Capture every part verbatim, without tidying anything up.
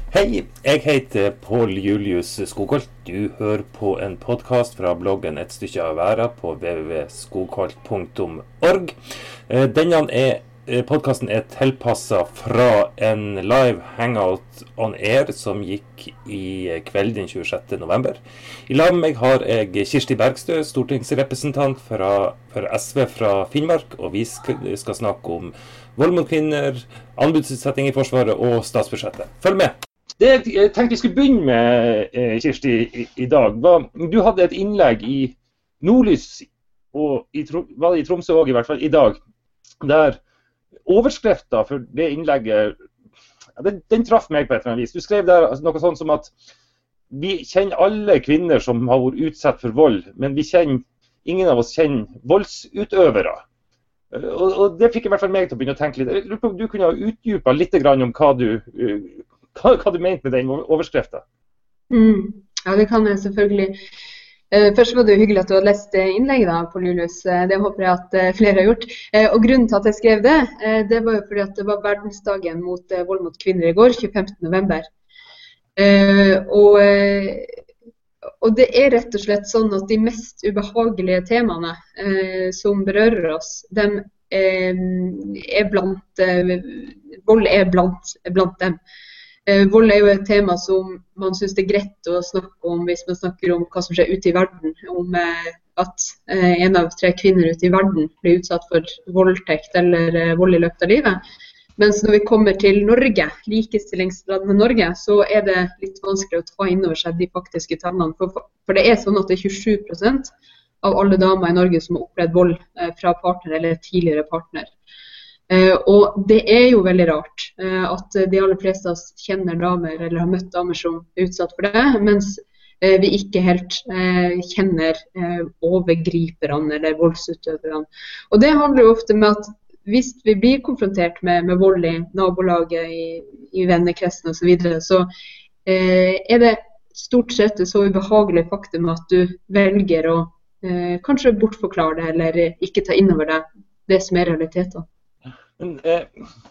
Hei, jeg heter Pål Julius Skogholt. Du hører på en podcast fra bloggen Et stykke av verden på w w w punktum skogholt punktum org. Denne er, podcasten er tilpasset fra en live hangout on air som gikk i kveld den tjuesjette november. I lag med meg har jeg Kirsti Bergstø, stortingsrepresentant fra, for S V fra Finnmark, og vi skal, skal snakke om vold mot kvinner, anbudsutsetting i Forsvaret og statsbudsjettet. Følg med! Det jeg tenkte vi skulle begynne med, Kirsti, i, i dag, var, du hadde et innlegg i Nordlys, og i, var det i Tromsø også i hvert fall, i dag, der overskriften for det innlegget, ja, den, den traff meg på et eller annet vis. Du skrev der altså, noe sånt som at vi kjenner alle kvinner som har vært utsatt for vold, men vi kjenner, ingen av oss kjenner voldsutøvere. Og, og det fikk i hvert fall meg til å begynne å tenke litt. Jeg lurer på om du kunne ha utdypet litt grann om hva du... Hva, hva du mente med den overskriften? Mm, ja, det kan jeg selvfølgelig. Uh, først var det jo hyggelig at du hadde lest innlegget da, Pål Julius. Uh, det håper jeg at uh, flere har gjort. Uh, og grunnen til at jeg skrev det, uh, det var jo fordi at det var verdensdagen mot uh, vold mot kvinner i går, tjuefemte november. Uh, og, uh, og det er rett og slett sånn at de mest ubehagelige temaene uh, som berører oss, de uh, er blant, uh, vold er blant, blant dem. Eh, vold er jo et tema som man synes det er greit å snakke om hvis man snakker om hva som skjer ute i verden, om eh, at eh, en av tre kvinner ute i verden blir utsatt for voldtekt eller eh, vold i løpet av livet. Mens når vi kommer til Norge, likestillingslandet Norge, så er det litt vanskelig å ta inn over seg de faktiske tallene. For, for det er sånn at det er tjuesju prosent av alle damer i Norge som har opplevd vold eh, fra partner eller tidligere partner. Uh, og det er jo veldig rart uh, at de aller fleste av oss kjenner damer eller har møtt damer som er utsatt for det, mens uh, vi ikke helt uh, kjenner uh, overgriperne eller voldsutøverne. Og det handler jo ofte med at hvis vi blir konfrontert med, med vold i nabolaget, i, i vennekretsen og så videre, så uh, er det stort sett så ubehagelig faktum at du velger å uh, kanskje bortforklare det eller ikke ta inn over deg det som er realiteten. Men, eh,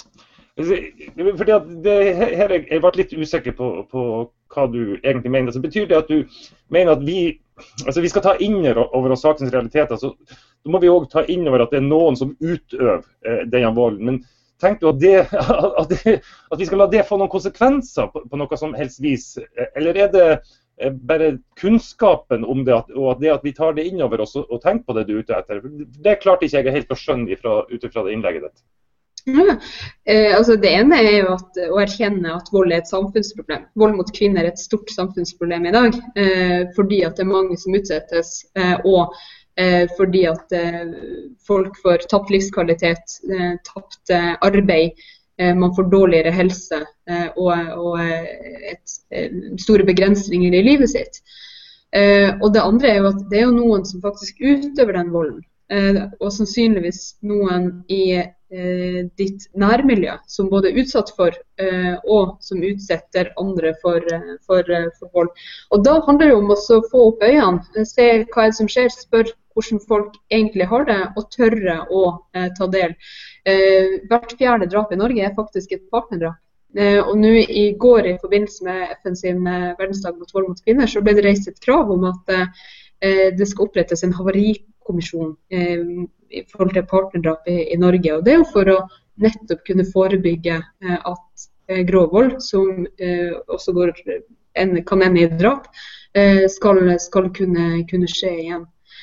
fordi at det, her er jeg vært litt usikker på, på hva du egentlig mener. Så betyr det at du mener at vi, altså vi skal ta inn over oss sakens realiteter, så da må vi også ta inn over at det er noen som utøver eh, denne volden. Men tenk du at, det, at, det, at vi skal la det få noen konsekvenser på, på noe som helst vis? Eller er det eh, bare kunnskapen om det, at, og at det at vi tar det inn over oss og, og tenker på det du er ute etter? Det klarte ikke jeg helt å skjønne ifra, ut fra det innlegget ditt. Ja, eh, altså det ene er jo at, å erkjenne at vold er et samfunnsproblem. Vold mot kvinner er et stort samfunnsproblem i dag, eh, fordi at det er mange som utsettes, eh, og eh, fordi at eh, folk får tapt livskvalitet, eh, tapt eh, arbeid, eh, man får dårligere helse eh, og, og et, eh, store begrensninger i livet sitt. Eh, og det andre er jo at det er jo noen som faktisk utøver den volden, eh, og sannsynligvis noen i Eh, ditt nærmiljø som både er utsatt for eh, og som utsetter andre for, eh, for, eh, for vold. Og da handler det om også å få opp øynene, se hva er det som skjer, spørre hvordan folk egentlig har det, og tørre å eh, ta del. Eh, hvert fjerde drap i Norge er faktisk et partnerdrap. Eh, og nå i går i forbindelse med F N sin eh, verdensdag mot vold mot kvinner, så ble det reist et krav om at eh, det skal opprettes en havarikommisjon eh, i forhold til partnerdrap i, i Norge. Og det er jo for å nettopp kunne forebygge eh, at eh, grov vold, som eh, også går, en, kan ende i drap, eh, skal, skal kunne, kunne skje igjen.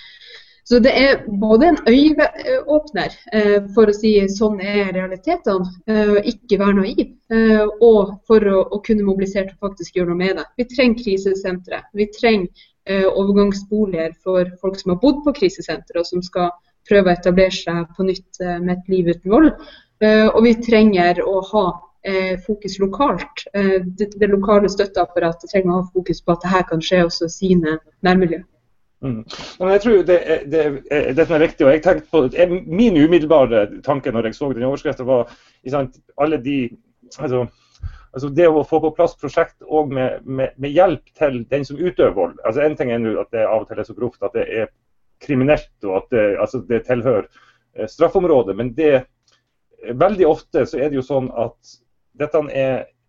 Så det er både en øyeåpner eh, for å si sånn er realitetene, eh, ikke være naiv, eh, og for å, å kunne mobilisere til faktisk gjøre noe med det. Vi trenger krisesentre, vi trenger eh, overgangsboliger for folk som har bodd på krisesentre og som skal prøve å etablere seg på nytt med et liv uten vold. Og vi trenger å ha fokus lokalt. Det, det lokale støtteapparatet trenger å ha fokus på at dette kan skje også i sine nærmiljø. Mm. Men jeg tror det, det, det som er viktig, og jeg tenkte på, min umiddelbare tanke når jeg så den overskriften var sant, alle de, altså, altså det å få på plass prosjekt og med, med, med hjelp til den som utøver vold. Altså en ting er nå at det av og til er så grovt at det er kriminelt, og at det, altså det tilhører eh, straffområdet, men det, veldig ofte så er det jo sånn at dette er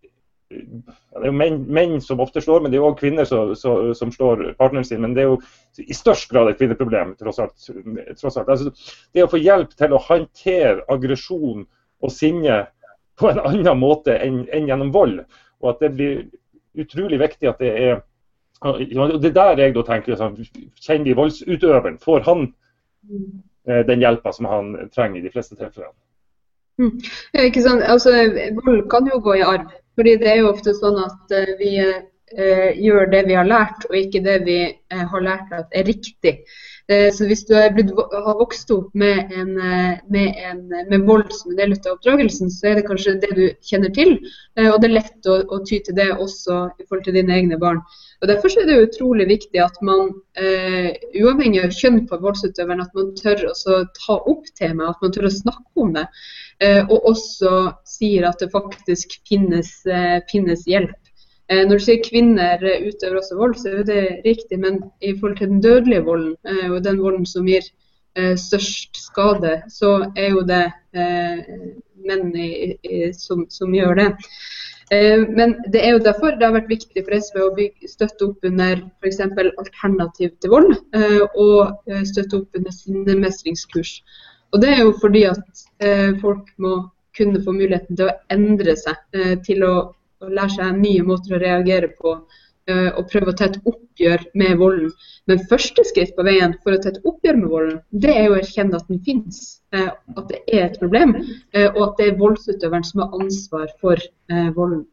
det er jo menn, menn som ofte slår, men det er jo også kvinner som, som, som slår partneren sin, men det er jo i størst grad et kvinneproblem, tross alt. Tross alt. Altså, det å få hjelp til å håndtere aggresjon og sinne på en annen måte enn, enn gjennom vold, og at det blir utrolig viktig at det er, og det er der jeg da tenker, sånn, kjenner vi voldsutøveren, får han eh, den hjelpen som han trenger i de fleste tilfellene? Mm. Ikke sant? Altså, vold kan jo gå i arv, fordi det er jo ofte sånn at uh, vi uh, gjør det vi har lært, og ikke det vi uh, har lært at er riktig. Uh, så hvis du er blitt, har vokst opp med, en, uh, med, en, med vold som en del av oppdragelsen, så er det kanskje det du kjenner til, uh, og det er lett å, å ty til det også i forhold til dine egne barn. Og Derfor er det utrolig viktig at man, uh, uavhengig av kjønn på voldsutøveren, at man tør å ta opp temaet, at man tør å snakke om det. Uh, og også sier at det faktisk finnes, uh, finnes hjelp. Uh, når du sier kvinner uh, utøver også vold, så er det riktig, men i forhold til den dødelige volden, uh, og den volden som gir uh, størst skade, så er jo det uh, menn i, i, som, som gjør det. Uh, men det er jo derfor det har vært viktig for S V å bygge, støtte opp under for eksempel alternativ til vold, uh, og uh, støtte opp under sinnemestringskurs. Og det er jo fordi at eh, folk må kunne få muligheten til å endre seg, eh, til å, å lære seg nye måter å reagere på, eh, og prøve å ta et oppgjør med volden. Men første skritt på veien for å ta et oppgjør med volden, det er jo å erkjenne at den finnes, eh, at det er et problem, eh, og at det er voldsutøveren som har ansvar for eh, volden.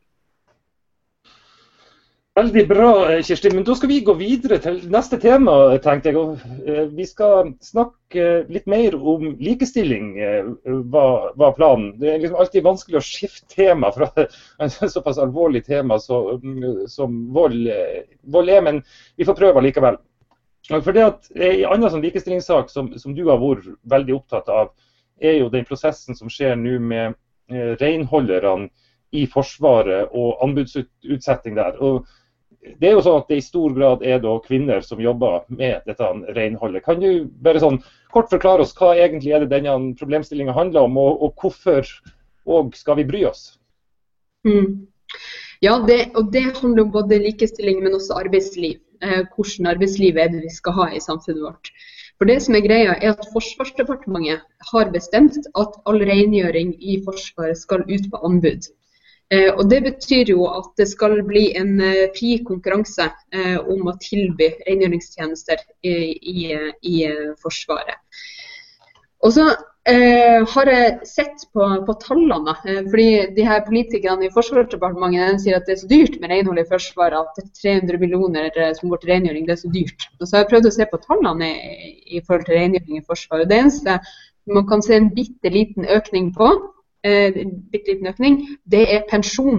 Veldig bra, Kirsti, men da skal vi gå videre til neste tema, tenkte jeg. Og vi skal snakke litt mer om likestilling, var, var planen. Det er liksom alltid vanskelig å skifte tema fra en såpass alvorlig tema som, som vold, vold er, men vi får prøve likevel. For det at en annen sånn likestillingssak som, som du har vært veldig opptatt av, er jo den prosessen som skjer nå med renholderne i Forsvaret og anbudsutsetting der. Og det er jo sånn at det i stor grad er da kvinner som jobber med dette renholdet. Kan du bare sånn kort forklare oss hva egentlig er det denne problemstillingen handler om, og, og hvorfor og skal vi bry oss? Mm. Ja, det, og det handler om både likestilling, men også arbeidsliv. Eh, hvordan arbeidsliv er det vi skal ha i samfunnet vårt. For det som er greia er at Forsvarsdepartementet har bestemt at all rengjøring i Forsvaret skal ut på anbud. Eh, og Det betyr jo at det skal bli en eh, fri konkurranse eh, om å tilby rengjøringstjenester i, i, i Forsvaret. Og så eh, har jeg sett på, på tallene, eh, fordi de her politikerne i Forsvarsdepartementet sier at det er så dyrt med renhold i Forsvaret, at det er tre hundre millioner som går til rengjøring, det er så dyrt. Og så har jeg prøvd å se på tallene i, i forhold til rengjøring i Forsvaret. Det eneste man kan se en bitte liten økning på, Eh, bitte liten økning, det er pensjon.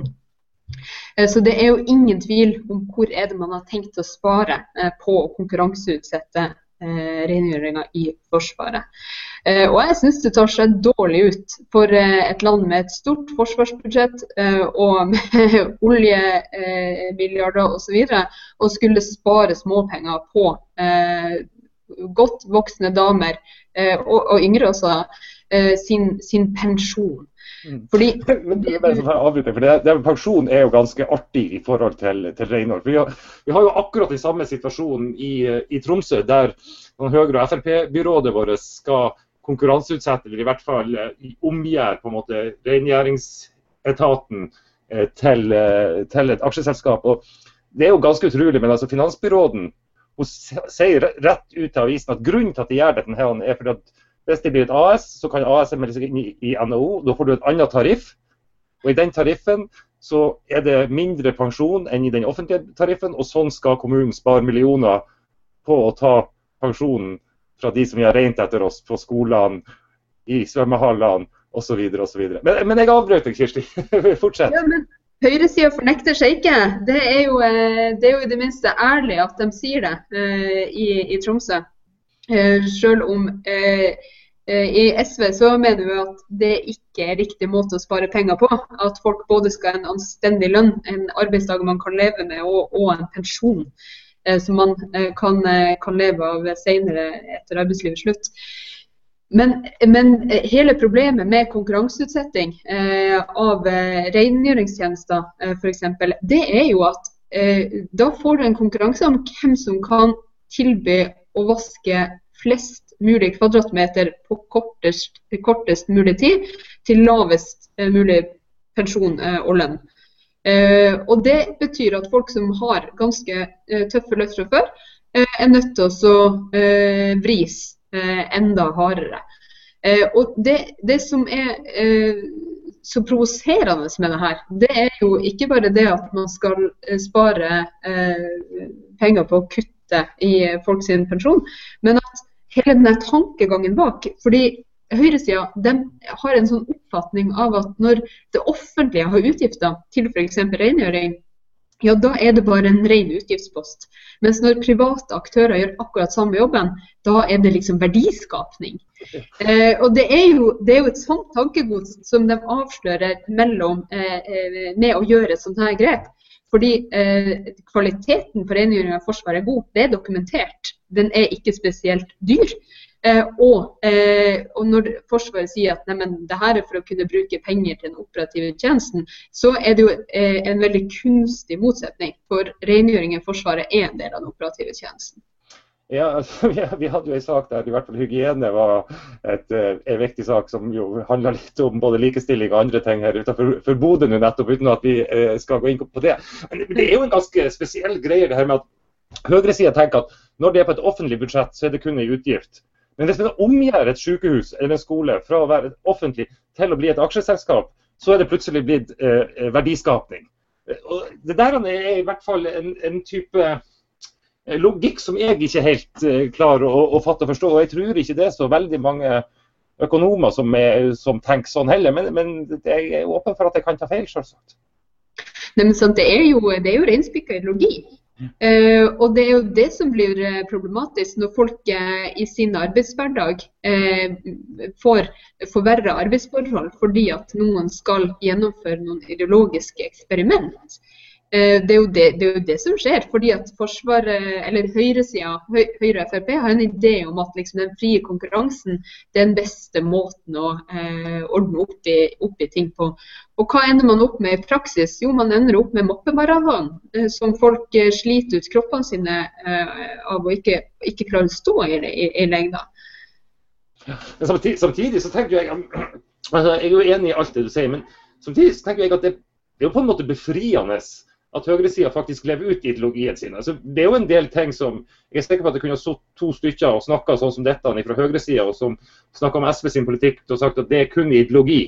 Eh, så det er jo ingen tvil om hvor er det man har tenkt å spare eh, på å konkurranseutsette eh, rengjøringer i Forsvaret. Eh, og jeg synes det tar seg dårlig ut for eh, et land med et stort forsvarsbudsjett eh, og med oljemilliarder eh, og så videre, og skulle spare småpenger på eh, godt voksne damer eh, og, og yngre også, eh, sin, sin pensjon. Fordi, men det, er for det, det, pensjon er jo ganske artig i forhold til, til renhold. Vi har, vi har jo akkurat den samme situasjonen i, i Tromsø, der Høyre- og F R P-byrådet vårt skal konkurranseutsette, eller i hvert fall omgjøre på en måte rengjøringsetaten til, til et aksjeselskap. Og det er jo ganske utrolig, men altså finansbyråden hun sier rett ut til avisen at grunnen til at de gjør dette her er fordi at hvis det blir et A S, så kan A S melde seg inn i, i N H O. Da får du et annet tariff. Og i den tariffen så er det mindre pensjon enn i den offentlige tariffen, og sånn skal kommunen spare millioner på å ta pensjonen fra de som gjør rent etter oss på skolene, i svømmehallene osv. osv. Men, men jeg avbrøt deg, Kirsti. Fortsett. Ja, men høyresiden fornekter seg ikke. Det er, jo, det er jo i det minste ærlig at de sier det uh, i, i Tromsø. Uh, selv om uh, uh, i S V så mener vi at det ikke er riktig måte å spare penger på. At folk både skal ha en anstendig lønn, en arbeidsdag man kan leve med, og, og en pensjon uh, som man uh, kan, uh, kan leve av senere etter arbeidslivets slutt. Men, men hele problemet med konkurranseutsetting eh, av eh, rengjøringstjenester, eh, for eksempel, det er jo at eh, da får du en konkurranse om hvem som kan tilby å vaske flest mulig kvadratmeter på kortest, kortest mulig tid til lavest eh, mulig pensjon eh, og lønn. Eh, og det betyr at folk som har ganske eh, tøffe løft fra før, eh, er nødt til å eh, vris eh, enda hardere. Eh, og det, det som er eh, så provoserende med det her, det er jo ikke bare det at man skal eh, spare eh, penger på å kutte i folks pensjon, men at hele denne tankegangen bak, fordi høyresida, de har en sånn oppfatning av at når det offentlige har utgifter til for eksempel rengjøring, ja, da er det bare en ren utgiftspost. Mens når private aktører gjør akkurat samme jobben, da er det liksom verdiskapning. Eh, og det er, jo, det er jo et sånt tankegods som de avslører mellom, eh, med å gjøre sånt her grep. Fordi eh, kvaliteten på rengjøring av Forsvaret er god, det er dokumentert. Den er ikke spesielt dyr. Eh, og, eh, og når Forsvaret sier at nei, men, det her er for å kunne bruke penger til den operative tjenesten, så er det jo eh, en veldig kunstig motsetning, for rengjøring i Forsvaret er en del av den operative tjenesten. Ja, altså, vi, vi hadde jo en sak der i hvert fall hygiene var et, en viktig sak som jo handler litt om både likestilling og andre ting her utenfor for Bodø nå nettopp, uten at vi eh, skal gå inn på det. Men det er jo en ganske spesiell greie det her med at høyresiden tenker at når det er på et offentlig budsjett, så er det kun en utgift. Men hvis man omgjør et sykehus eller en skole fra å være offentlig til å bli et aksjeselskap, så er det plutselig blitt eh, verdiskapning. Og det der er i hvert fall en, en type logikk som jeg ikke helt eh, klarer å, å fatte og forstå. Og jeg tror ikke det er så veldig mange økonomer som, er, som tenker sånn heller, men, men jeg er åpen for at jeg kan ta feil, selvsagt. Nei, men sant, det er jo, det er jo renspikket ideologi. Uh, og det er jo det som blir problematisk når folk uh, i sin arbeidshverdag uh, får forverret arbeidsforhold fordi at noen skal gjennomføre noen ideologiske eksperiment. Uh, det, er jo det, det er jo det som skjer, fordi at Forsvaret, eller høyresiden, høy, Høyre og F R P har en idé om at liksom, den frie konkurransen det er den beste måten å uh, ordne opp i, opp i ting på. Og hva ender man opp med i praksis? Jo, man ender opp med moppemaraton, eh, som folk eh, sliter ut kroppene sine eh, av å ikke, ikke klare å stå i, i, i lengda. Men samtidig, samtidig så tenker jeg, altså, jeg er jo enig i alt det du sier, men samtidig så tenker jeg at det, det er jo på en måte befriende at høyresiden faktisk lever ut ideologien sin. Altså, det er jo en del ting som, jeg er sikker på at det kunne stått to stykker og snakket sånn som dette fra høyresiden, og som snakker om S V sin politikk og sagt at det er kun ideologi.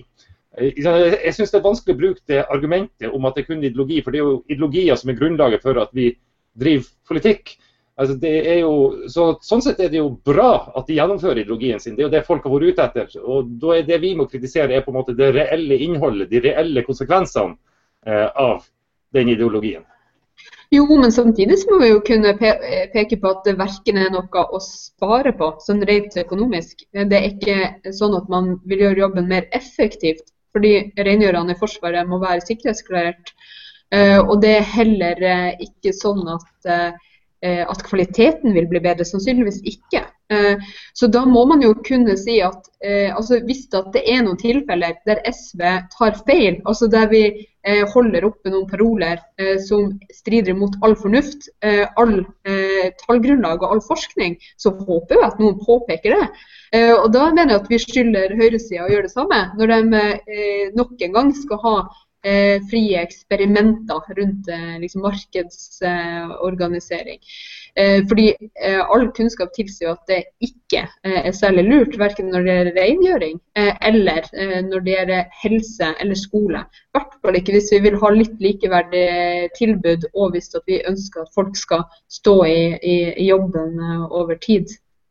Jeg synes det er vanskelig å bruke det argumentet om at det er kun ideologi, for det er jo ideologier som er grunnlaget for at vi driver politikk. Altså det er jo, så, sånn sett er det jo bra at de gjennomfører ideologien sin, det er jo det folk har vært ute etter. Og da er det vi må kritisere er på en måte det reelle innholdet, de reelle konsekvensene eh, av den ideologien. Jo, men samtidig må vi jo kunne pe peke på at det verken er noe å spare på, sånn rent økonomisk. Det er ikke sånn at man vil gjøre jobben mer effektivt, fordi rengjørerne i Forsvaret må være sikkerhetsklarert. Uh, og det er heller uh, ikke sånn at, uh, at kvaliteten vil bli bedre, sannsynligvis ikke. Uh, så da må man jo kunne si at uh, altså, hvis at det er noen tilfeller der S V tar feil, altså der vi uh, holder oppe noen paroler uh, som strider mot all fornuft, uh, all uh, tallgrunnlag og all forskning, så håper jeg at noen påpeker det. Uh, og da mener jeg at vi skylder høyresiden å gjøre det samme, når de uh, nok en gang skal ha uh, frie eksperimenter rundt uh, liksom markedsorganisering. Uh, fordi uh, all kunnskap tilsier at det ikke uh, er særlig lurt, hverken når det er rengjøring uh, eller uh, når det er helse eller skole. I hvert fall ikke hvis vi vil ha litt likeverdig tilbud, og hvis at vi ønsker at folk skal stå i, i, i jobben uh, over tid.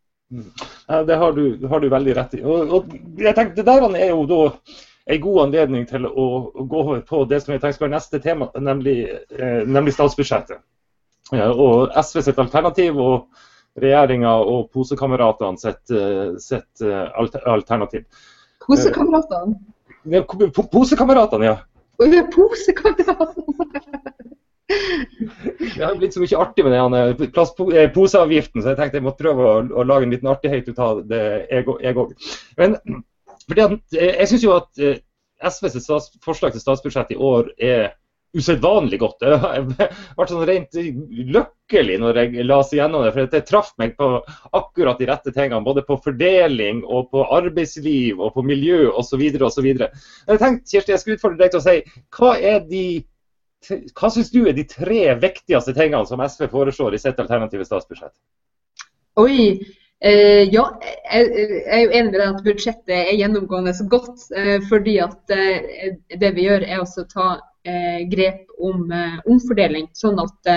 Ja, det har du, har du veldig rett i. Og, og jeg tenkte, det der er jo da en god anledning til å, å gå over på det som jeg tenker skal være neste tema, nemlig, eh, nemlig statsbudsjettet. Ja, og S V sitt alternativ og regjeringen og posekameratene sitt, sitt alternativ. Posekameratene? Ja, posekameratene, ja. Å ja, posekameratene! Det har blitt så mye artig med den plastposeavgiften, så jeg tenkte jeg måtte prøve å, å lage en liten artighet ut av det jeg òg. Men fordi at, jeg synes jo at S V's stats, forslag til statsbudsjett i år er usedvanlig godt. Jeg var sånn rent lykkelig når jeg la seg gjennom det, for det traff meg på akkurat de rette tingene, både på fordeling og på arbeidsliv og på miljø og så videre og så videre. Jeg tenkte, Kirsti, jeg skulle utfordre deg til å si, hva er de Hva synes du er de tre viktigste tingene som S V foreslår i sitt alternative statsbudsjett? Oi, eh, ja, jeg, jeg er jo enig med deg at budsjettet er gjennomgående så godt, eh, fordi at eh, det vi gjør er også å ta eh, grep om eh, omfordeling, sånn at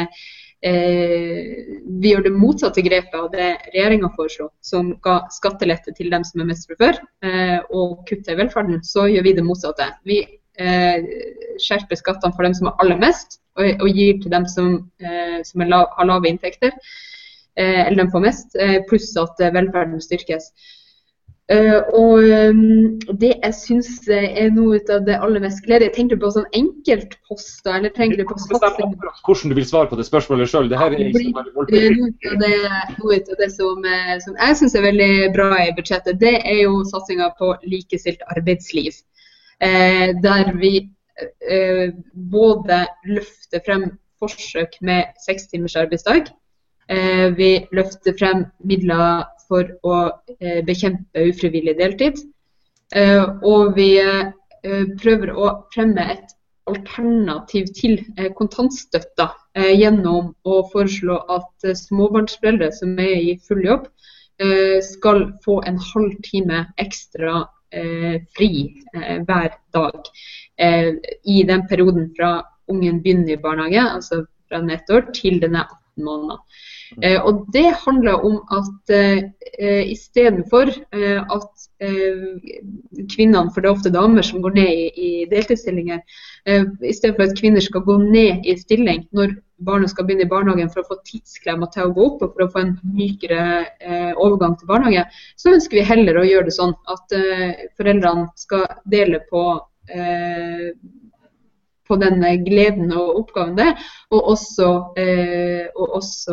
eh, vi gjør det motsatte grepet av det regjeringen foreslår, som ga skattelette til dem som er mest fra før, eh, og kutte i velferden, så gjør vi det motsatte. Vi skjerper skattene for dem som har aller mest, og, og gir til dem som, eh, som er lav, har lave inntekter, eh, eller dem får mest, eh, pluss at eh, velferden styrkes. Eh, og um, det jeg synes er noe av det aller mest gledelige, tenker du på sånn enkeltposter, eller tenker du på satsing? Hvordan du vil svare på det spørsmålet selv, det her er ikke bare voldelig. Noe av det som, som jeg synes er veldig bra i budsjettet, det er jo satsingen på likestilt arbeidsliv. Eh, der vi eh, både løfter frem forsøk med seks timers arbeidsdag, eh, vi løfter frem midler for å eh, bekjempe ufrivillig deltid, eh, og vi eh, prøver å fremme et alternativ til eh, kontantstøtta eh, gjennom å foreslå at eh, småbarnsforeldre som er i full jobb eh, skal få en halv time ekstra Eh, fri eh, hver dag eh, i den perioden fra ungen begynner i barnehage, altså fra den ett år til den er atten måneder. Eh, og det handler om at eh, i stedet for eh, at eh, kvinnene, for det er ofte damer som går ned i, i deltidsstillinger, eh, i stedet for at kvinner skal gå ned i stilling når barnet skal begynne i barnehagen for å få tidsklemma til å gå opp og for å få en mykere eh, overgang til barnehage, så ønsker vi heller å gjøre det sånn at eh, foreldrene skal dele på eh, på den gleden og oppgaven der, og også, eh, og også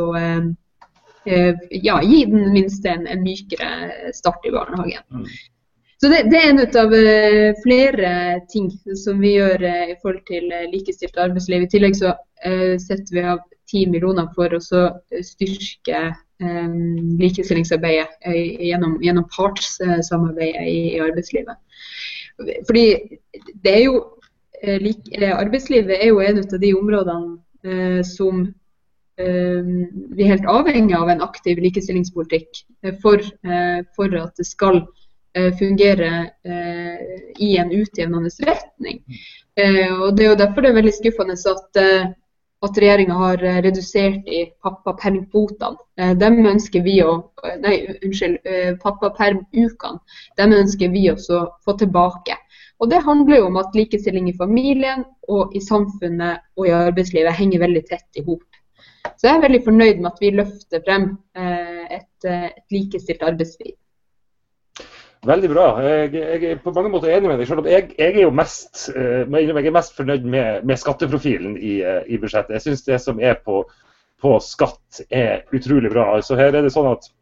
eh, ja, gi den minste en, en mykere start i barnehagen. Mm. Så det, det er en av uh, flere ting som vi gjør uh, i forhold til uh, likestilt arbeidsliv. I tillegg så uh, setter vi av ti millioner for å styrke um, likestillingsarbeidet uh, gjennom, gjennom partssamarbeidet i, i arbeidslivet. Fordi det er jo, uh, like, uh, arbeidslivet er jo en av de områdene uh, som uh, vi er helt avhengig av en aktiv likestillingspolitikk uh, for, uh, for at det skal fungere eh, i en utjevnende retning. Eh, og det er jo derfor det er veldig skuffende at, eh, at regjeringen har redusert i pappapermkvotene. Eh, dem ønsker vi å, nei, unnskyld, eh, pappapermukene, dem ønsker vi også å få tilbake. Og det handler jo om at likestilling i familien og i samfunnet og i arbeidslivet henger veldig tett i hop. Så jeg er veldig fornøyd med at vi løfter frem eh, et, et likestilt arbeidsliv. Veldig bra. Jeg, jeg er på mange måter enig med deg, selv om jeg, jeg er jo mest, uh, jeg er mest fornøyd med, med skatteprofilen i, uh, i budsjettet. Jeg synes det som er på, på skatt er utrolig bra. Altså her er det sånn at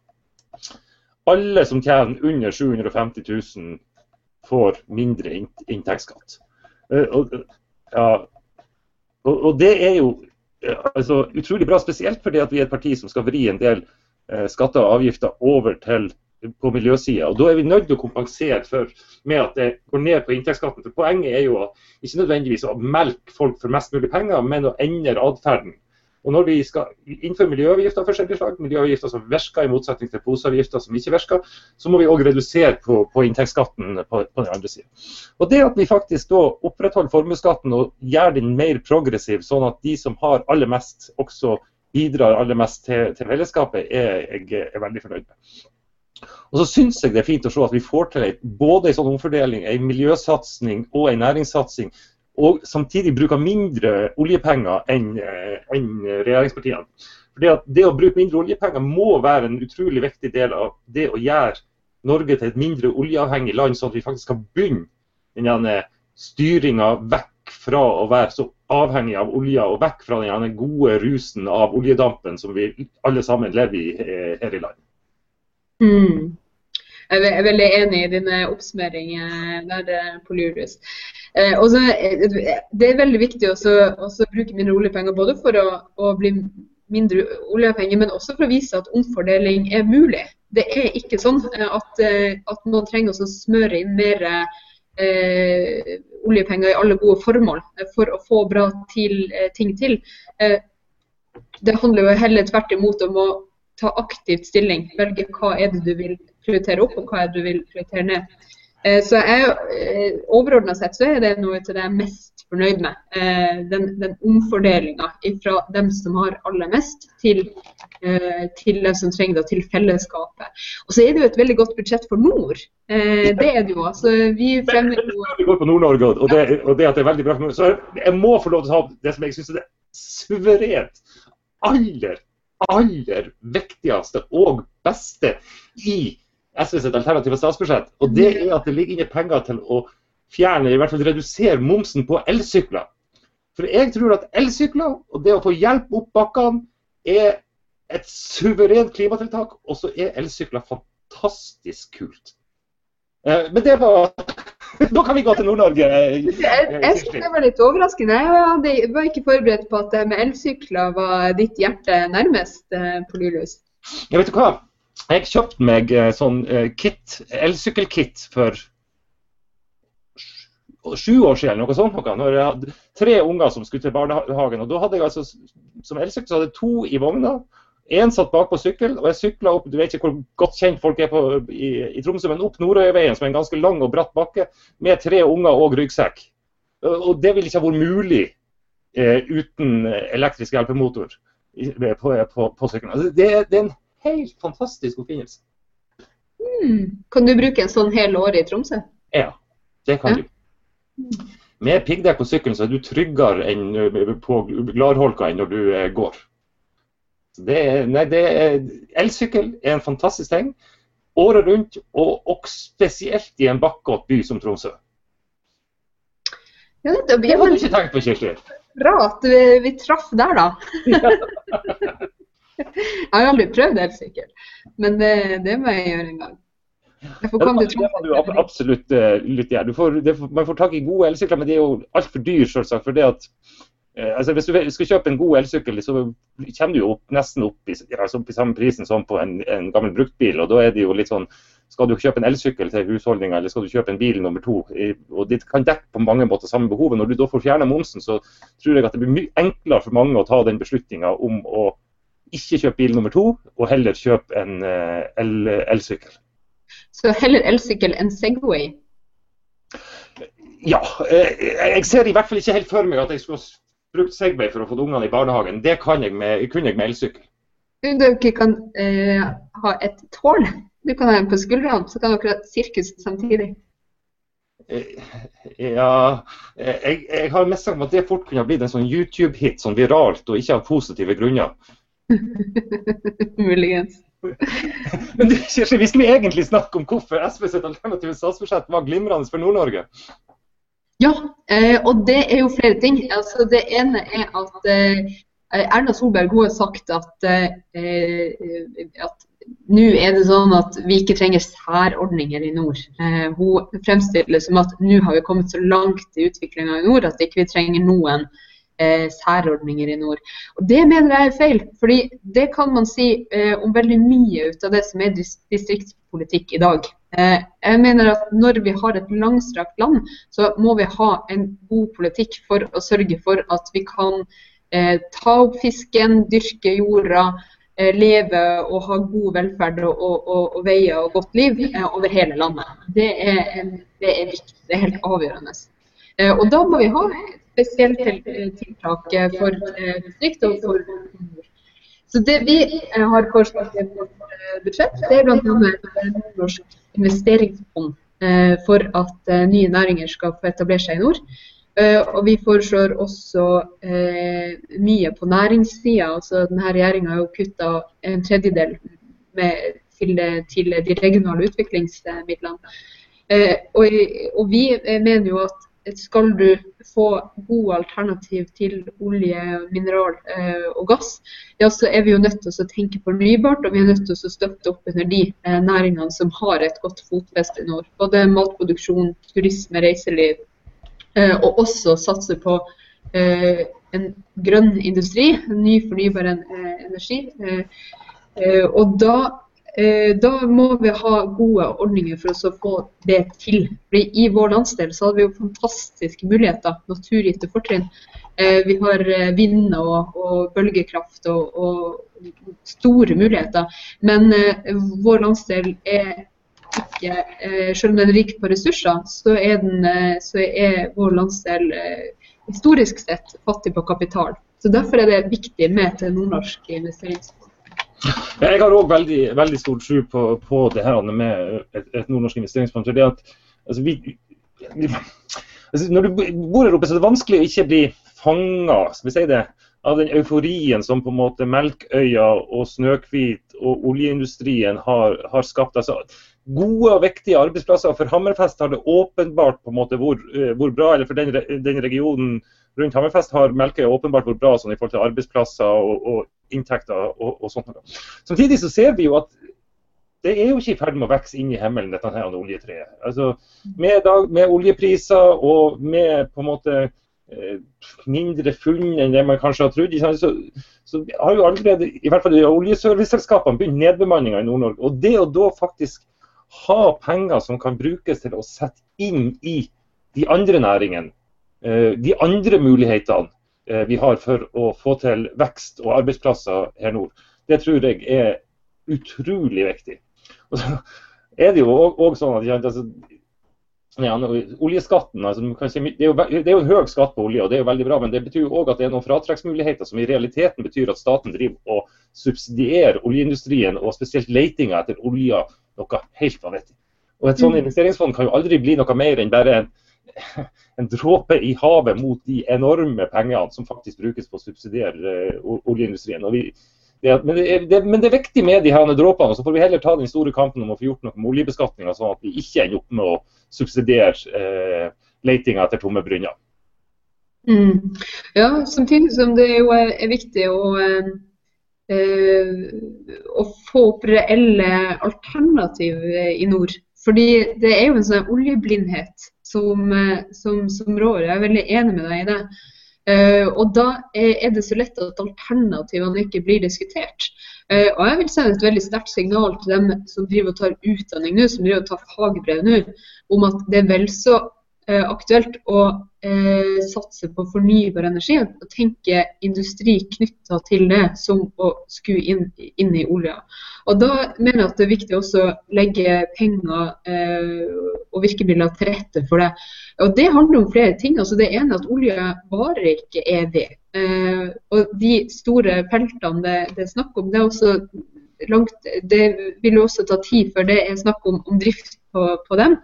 alle som tjener under sju hundre og femti tusen får mindre inntektsskatt. Uh, og, ja, og, og det er jo uh, altså, utrolig bra, spesielt fordi at vi er et parti som skal vri en del uh, skatter og avgifter over til på miljøsiden, og da er vi nødt til å kompensere for med at det går ned på inntektsskatten. For poenget er jo ikke nødvendigvis å melke folk for mest mulig penger, men å endre adferden. Og når vi skal innføre miljøavgifter av forskjellige slag, miljøavgifter som virker i motsetning til poseavgifter som ikke virker, så må vi også redusere på, på inntektsskatten på, på den andre siden. Og det at vi faktisk da opprettholder formuesskatten og gjør den mer progressiv, sånn at de som har aller mest også bidrar aller mest til, til fellesskapet, er jeg er veldig fornøyd med. Og så synes jeg det er fint å se at vi får til både en sånn omfordeling, en miljøsatsing og en næringssatsing, og samtidig bruker mindre oljepenger enn, enn regjeringspartiene. Fordi at det å bruke mindre oljepenger må være en utrolig viktig del av det å gjøre Norge til et mindre oljeavhengig land, sånn at vi faktisk skal begynne denne styringen vekk vekk fra å være så avhengig av olje, og vekk fra den gode rusen av oljedampen som vi alle sammen lever i her i landet. Mm. Jeg er veldig enig i dine oppsummeringer der, Polyjulius. Eh, også, det er veldig viktig også, også å bruke mindre oljepenger, både for å, å bli mindre oljepenger, men også for å vise at omfordeling er mulig. Det er ikke sånn at, at man trenger å smøre inn mer eh, oljepenger i alle gode formål for å få bra til, ting til. Eh, det handler jo heller tvert imot om å ta aktivt stilling, velge hva er det du vil prioritere opp, og hva er det du vil prioritere ned. Eh, så jeg, eh, overordnet sett så er det noe til det jeg er mest fornøyd med. Eh, den, den omfordelingen fra dem som har aller mest, til, eh, til dem som trenger det, til fellesskapet. Og så er det jo et veldig godt budsjett for nord. Eh, det er det jo. Altså, vi fremmer jo... Vi går på Nord-Norge, og, det, og det at det er veldig bra for nord. Så jeg må få lov til å ta det som jeg synes er det suverent aller aller viktigste og beste i S V sitt alternative statsbudsjett, og det er at det ligger inne penger til å fjerne, i hvert fall redusere momsen på elsykler. For jeg tror at elsykler, og det å få hjelp opp bakkene, er et suverent klimatiltak, og så er elsykler fantastisk kult. Men det var... Nå kan vi gå til Nord-Norge. Jeg, jeg synes det var litt overraskende. Jeg var ikke forberedt på at det med elsykler var ditt hjerte nærmest, Polyjulius. Jeg vet du hva? Jeg kjøpte meg sånn kit, elsykkelkit for sju år siden, noe sånt, når jeg hadde tre unger som skulle til barnehagen. Og da hadde jeg altså, som elsykkel, så hadde jeg to i vogna. En satt bak på sykkel, og jeg syklet opp, du vet ikke hvor godt kjent folk er på, i, i Tromsø, men opp Nordøyveien, som er en ganske lang og bratt bakke, med tre unger og ryggsekk. Og det ville ikke ha vært mulig eh, uten elektrisk hjelpemotor på, på, på sykkelen. Altså, det, det er en helt fantastisk oppfinnelse. Mm. Kan du bruke en sånn hel år i Tromsø? Ja, det kan ja. du. Med piggdekk på sykkelen så er du tryggere enn på gladholka enn når du eh, går. Det er, nei, det er, elsykkel er en fantastisk ting, året rundt, og, og spesielt i en bakgått by som Tromsø. Ja, det, det har du ikke tenkt på, Kirsti. Bra at vi, vi traff der da. Jeg har aldri prøvd elsykkel, men det, det må jeg gjøre en gang. Jeg får komme til Tromsø. Det må du absolutt uh, lytte gjøre. Du får, det, man får tak i gode elsykler, men det er jo alt for dyr, selvsagt, for det at Altså, hvis du skal kjøpe en god elsykkel, så kommer du jo opp, nesten opp i, altså opp i samme prisen som på en, en gammel bruktbil, og da er det jo litt sånn, skal du kjøpe en elsykkel til husholdninger, eller skal du kjøpe en bil nummer to, og det kan dekke på mange måter samme behovet. Når du da får fjerne momsen, så tror jeg at det blir mye enklere for mange å ta den beslutningen om å ikke kjøpe bil nummer to, og heller kjøpe en uh, el, elsykkel. Så heller elsykkel enn Segway? Ja, jeg ser i hvert fall ikke helt for meg at jeg skal brukt Segway for å få ungene i barnehagen. Det kan jeg med, kunne jeg med elsykkel. Du ikke kan eh, ha et tål. Du kan ha en på skuldrene, så kan dere ha sirkus samtidig. Ja, jeg, jeg har mest sagt om at det fort kunne ha blitt en sånn YouTube-hit, sånn viralt, og ikke av positive grunner. Muligens. Men du, Kirsti, vi skulle egentlig snakke om hvorfor S V sitt alternative statsbudsjett var glimrende for Nord-Norge. Ja, eh, og det er jo flere ting. Altså, det ene er at eh, Erna Solberg hun har sagt at, eh, at nå er det sånn at vi ikke trenger særordninger i nord. Eh, hun fremstiller som at nå har vi kommet så langt i utviklingen i nord at ikke vi trenger noen eh, særordninger i nord. Og det mener jeg er feil, fordi det kan man si eh, om veldig mye ut av det som er distriktspolitikk i dag. Jeg mener at når vi har et langstrakt land, så må vi ha en god politikk for å sørge for at vi kan eh, ta opp fisken, dyrke jorda, eh, leve og ha god velferd og, og, og, og veier og godt liv eh, over hele landet. Det er, en, det er viktig, det er helt avgjørende. Eh, og da må vi ha spesielt tiltak for eh, distrikt og for nord. Så det vi eh, har foreslått i vårt budsjett, det er blant annet et norsk investeringsfond eh, for at eh, nye næringer skal få etablere seg i nord. Eh, og vi foreslår også eh, mye på næringssiden. Altså, denne regjeringen har jo kuttet en tredjedel med, til, til de regionale utviklingsmidlene. Eh, og, og vi mener jo at skal du få gode alternativ til olje, mineral eh, og gass, ja, så er vi jo nødt til å tenke fornybart, og vi er nødt til å støtte opp under de eh, næringene som har et godt fotfeste i nord. Både matproduksjon, turisme, reiseliv, eh, og også satse på eh, en grønn industri, en ny fornybar eh, energi. Eh, eh, og da Da må vi ha gode ordninger for å få det til. Fordi I vår landsdel så hadde vi jo fantastiske muligheter, naturgitte fortrinn. Vi har vind og, og bølgekraft og, og store muligheter. Men vår landsdel er ikke, selv om den er rik på ressurser, så er, den, så er vår landsdel historisk sett fattig på kapital. Så derfor er det viktig med et nordnorsk investeringsfond. Jeg har også veldig, veldig stor tro på, på det her med et, et nordnorsk investeringsfond. Det at, altså vi, vi, altså når du bor her oppe, så er det vanskelig å ikke bli fanget, skal vi si det, av den euforien som på en måte Melkøya og Snøkvit og oljeindustrien har, har skapt. Altså, gode og viktige arbeidsplasser. For Hammerfest har det åpenbart på en måte hvor, hvor bra, eller for den, den regionen rundt Hammerfest har Melkøya åpenbart hvor bra sånn, i forhold til arbeidsplasser og, og inntekter og, og sånt. Samtidig så ser vi jo at det er jo ikke i ferd med å vokse inn i himmelen, dette her oljetreet. Altså, med, dag, med oljepriser og med på en måte eh, mindre funn enn det man kanskje har trodd, så, så har jo allerede, i hvert fall oljeserviceselskapene, begynt nedbemanninger i Nord-Norge. Og det å da faktisk ha penger som kan brukes til å sette inn i de andre næringene, eh, de andre mulighetene, vi har for å få til vekst og arbeidsplasser her nord. Det tror jeg er utrolig viktig. Og så er det jo også sånn at altså, ja, oljeskatten, altså, si, det, er jo, det er jo en høy skatt på olje, og det er jo veldig bra, men det betyr jo også at det er noen fratrekksmuligheter som i realiteten betyr at staten driver og subsidierer oljeindustrien, og spesielt letinga etter olje, noe helt vanvittig. Og et sånt investeringsfond kan jo aldri bli noe mer enn bare en en dråpe i havet mot de enorme pengene som faktisk brukes på å subsidiere uh, oljeindustrien. Og vi, det, men, det er, det, men det er viktig med de her dråpene, og så får vi heller ta den store kampen om å få gjort noe med oljebeskatningen, sånn at vi ikke ender opp med å subsidiere uh, letinga etter tomme brynner. Mm. Ja, samtidig som det jo er, er viktig å, uh, å få opp reelle alternativ i nord. Fordi det er jo en sånn oljeblindhet som, som, som rår. Jeg er veldig enig med deg i det. Uh, og da er, er det så lett at alternativene ikke blir diskutert. Uh, og jeg vil sende et veldig sterkt signal til dem som driver og tar utdanning nå, som driver og tar fagbrev nå, om at det er vel så uh, aktuelt å uh, satse på fornybar energi og tenke industri knyttet til det som å skue inn, inn i olja. Og da mener jeg at det er viktig også å legge penger eh, og virkemidler til rette for det. Og det handler om flere ting. Altså det ene er at olje varer ikke evig. Eh, og de store feltene det, det er snakk om, det er også langt, det vil jo også ta tid før det er snakk om, om drift på, på dem.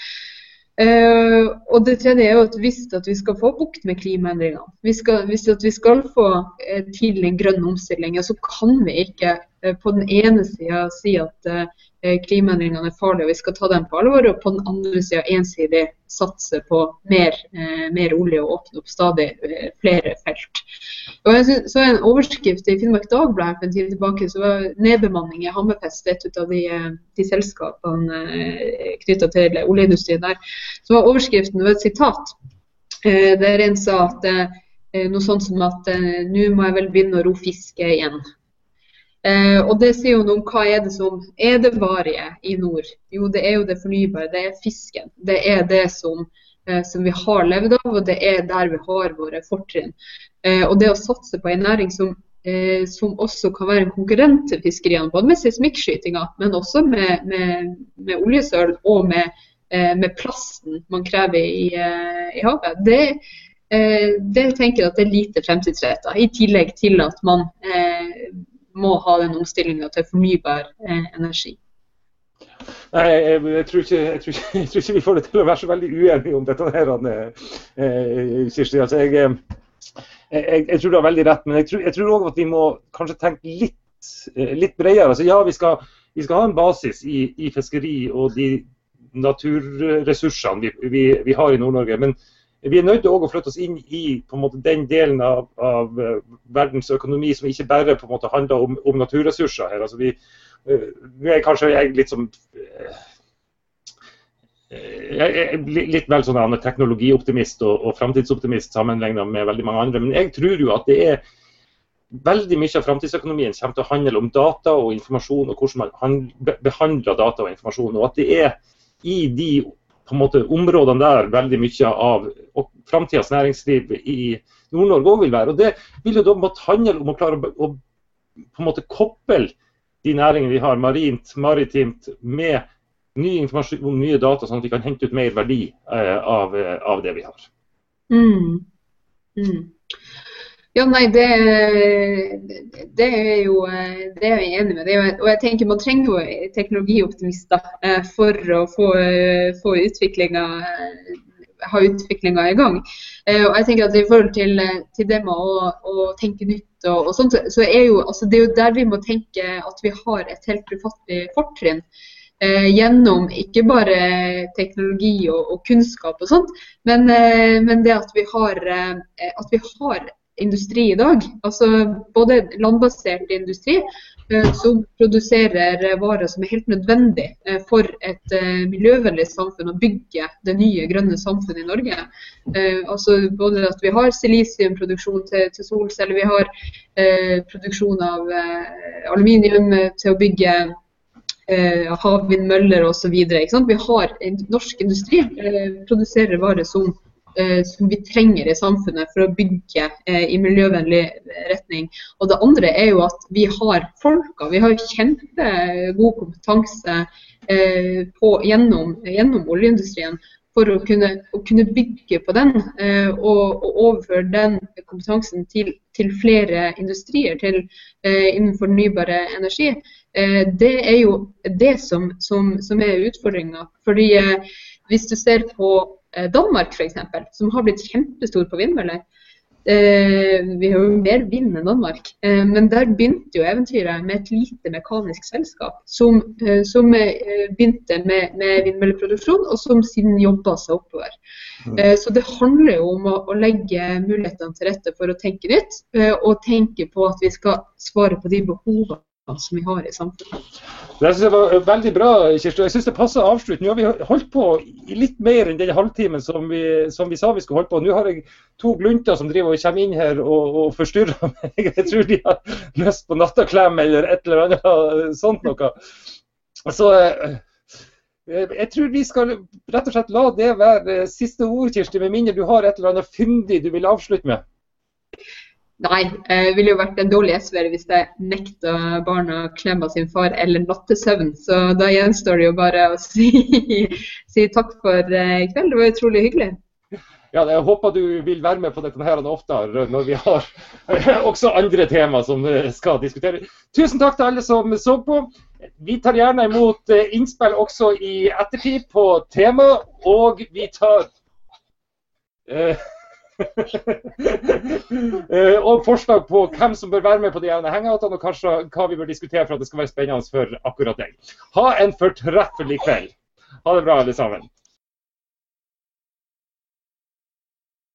Uh, og det tredje er jo at hvis at vi skal få bukt med klimaendringene, vi skal, hvis at vi skal få uh, til en grønn omstilling, ja, så kan vi ikke uh, på den ene siden si at uh, klimaendringene er farlige og vi skal ta dem på alvor, og på den andre siden ensidig satse på mer, uh, mer olje og åpne opp stadig uh, flere felt. Og jeg synes, så en overskrift i Finnmark Dagblad for en tid tilbake, så var nedbemanning i Hammerfest et av de, de selskapene uh, knyttet til oljeindustrien der. Så var overskriften ved et sitat, uh, der en sa at uh, noe sånt som at uh, nå må jeg vel begynne å ro fiske igjen. Uh, og det sier jo noe om hva er det som er det varige i nord. Jo, det er jo det fornybare, det er fisken. Det er det som, uh, som vi har levd av, og det er der vi har våre fortrinn. Uh, og det å satse på en næring som, uh, som også kan være en konkurrent til fiskeriene, både med seismikkskytinga, men også med, med, med oljesøl og med, uh, med plasten man krever i, uh, i havet. Det, uh, det tenker jeg at det er lite fremtidsrettet, i tillegg til at man uh, må ha den omstillingen til fornybar eh, energi. Nei, jeg, jeg, tror ikke, jeg, tror ikke, jeg tror ikke vi får det til å være så veldig uenige om dette her, eh, Kirsti. Altså, jeg, jeg, jeg tror du har veldig rett, men jeg tror, jeg tror også at vi må kanskje tenke litt, litt bredere. Altså, ja, vi skal, vi skal ha en basis i, i fiskeri og de naturressursene vi, vi, vi har i Nord-Norge, men vi er nødt til å flytte oss inn i på en måte, den delen av, av uh, verdens økonomi som ikke bare på en måte, handler om, om naturressurser her. Altså, vi, uh, nå er kanskje jeg litt som uh, jeg er litt vel sånn teknologioptimist og, og fremtidsoptimist sammenlignet med veldig mange andre, men jeg tror jo at det er veldig mye av fremtidsøkonomien kommer til å handle om data og informasjon og hvordan man behandler data og informasjon, og at det er i de på en måte, områdene der veldig mye av fremtidens næringsliv i Nord-Norge også vil være. Og det vil jo da måtte handle om å klare å, å på en måte koppel de næringene vi har, marint, maritimt, med ny informasjon, nye data, sånn at vi kan hente ut mer verdi eh, av, av det vi har. Mm. Mm. Ja, nei, det, det er jo det er jeg enig med. Det er, og jeg tenker man trenger jo teknologioptimister eh, for å få, få utviklinga, ha utviklinga i gang. Eh, og jeg tenker at i forhold til, til det med å, å tenke nytt og, og sånt, så er jo, altså, det er jo der vi må tenke at vi har et helt ufattelig fortrinn. Eh, gjennom ikke bare teknologi og, og kunnskap og sånt, men, eh, men det at vi har, eh, at vi har industri i dag, altså både landbasert industri eh, som produserer varer som er helt nødvendig eh, for et eh, miljøvennlig samfunn å bygge det nye grønne samfunnet i Norge. Eh, altså både at vi har silisiumproduksjon til, til solceller, vi har eh, produksjon av eh, aluminium til å bygge eh, havvindmøller og så videre, ikke sant? Vi har en norsk industri eh, produserer varer som som vi trenger i samfunnet for å bygge eh, i miljøvennlig retning. Og det andre er jo at vi har folka, vi har kjempegod kompetanse eh, på, gjennom, gjennom oljeindustrien for å kunne, å kunne bygge på den eh, og, og overføre den kompetansen til, til flere industrier til, eh, innenfor fornybare energi. Eh, det er jo det som, som, som er utfordringen. Fordi eh, hvis du ser på Danmark for eksempel, som har blitt kjempestor på vindmøller. Eh, vi har jo mer vind enn Danmark, eh, men der begynte jo eventyret med et lite mekanisk selskap som, eh, som eh, begynte med, med vindmølleproduksjon, og som siden jobbet seg oppover. Eh, så det handler jo om å, å legge mulighetene til rette for å tenke nytt, eh, og tenke på at vi skal svare på de behovene som vi har i samfunnet. Det synes jeg var veldig bra, Kirsti. Jeg synes det passer å avslutte. Nå har vi holdt på i litt mer enn den halvtimen som vi, som vi sa vi skulle holde på. Nå har jeg to glunter som driver og kommer inn her og, og forstyrrer meg. Jeg tror de har lyst på nattaklem eller et eller annet sånt noe. Så jeg tror vi skal rett og slett la det være siste ord, Kirsti, med mindre du har et eller annet fyndig du vil avslutte med. Nei, det ville jo vært en dårlig S V hvis jeg nekta barna klem av sin far eller nattesøvn. Så da gjenstår det jo bare å si, si takk for i kveld. Det var utrolig hyggelig. Ja, jeg håper du vil være med på dette her oftere når vi har også andre tema som skal diskutere. Tusen takk til alle som så på. Vi tar gjerne imot innspill også i ettertid på tema, og vi tar... Eh, og forslag på hvem som bør være med på de hangoutene, og kanskje hva vi bør diskutere for at det skal være spennende for akkurat deg. Ha en fortreffelig kveld. Ha det bra alle sammen.